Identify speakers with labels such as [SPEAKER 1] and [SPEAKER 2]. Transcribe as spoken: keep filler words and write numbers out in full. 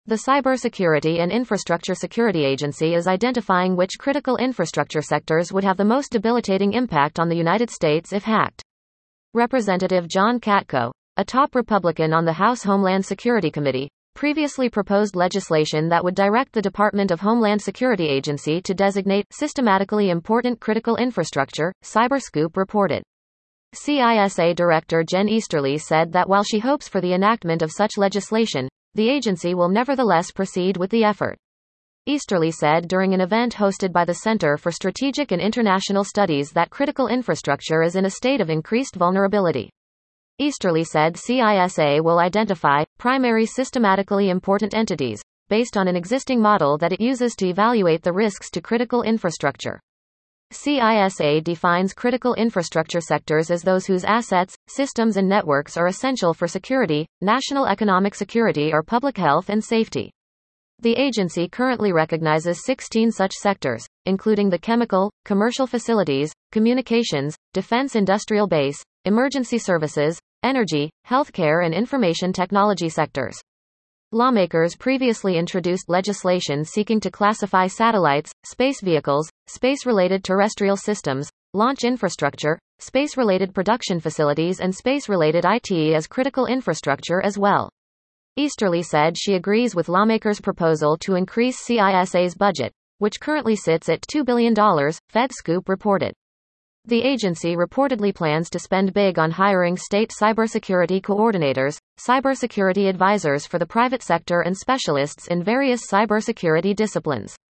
[SPEAKER 1] The Cybersecurity and Infrastructure Security Agency is identifying which critical infrastructure sectors would have the most debilitating impact on the United States if hacked. Representative John Katko, a top Republican on the House Homeland Security Committee, previously proposed legislation that would direct the Department of Homeland Security Agency to designate systematically important critical infrastructure, Cyberscoop reported. C I S A Director Jen Easterly said that while she hopes for the enactment of such legislation, the agency will nevertheless proceed with the effort. Easterly said during an event hosted by the Center for Strategic and International Studies that critical infrastructure is in a state of increased vulnerability. Easterly said C I S A will identify primary systematically important entities, based on an existing model that it uses to evaluate the risks to critical infrastructure. C I S A defines critical infrastructure sectors as those whose assets, systems and networks are essential for security, national economic security or public health and safety. The agency currently recognizes sixteen such sectors, including the chemical, commercial facilities, communications, defense industrial base, emergency services, energy, healthcare and information technology sectors. Lawmakers previously introduced legislation seeking to classify satellites, space vehicles, space-related terrestrial systems, launch infrastructure, space-related production facilities and space-related I T as critical infrastructure as well. Easterly said she agrees with lawmakers' proposal to increase C I S A's budget, which currently sits at two billion dollars, FedScoop reported. The agency reportedly plans to spend big on hiring state cybersecurity coordinators, cybersecurity advisors for the private sector and specialists in various cybersecurity disciplines.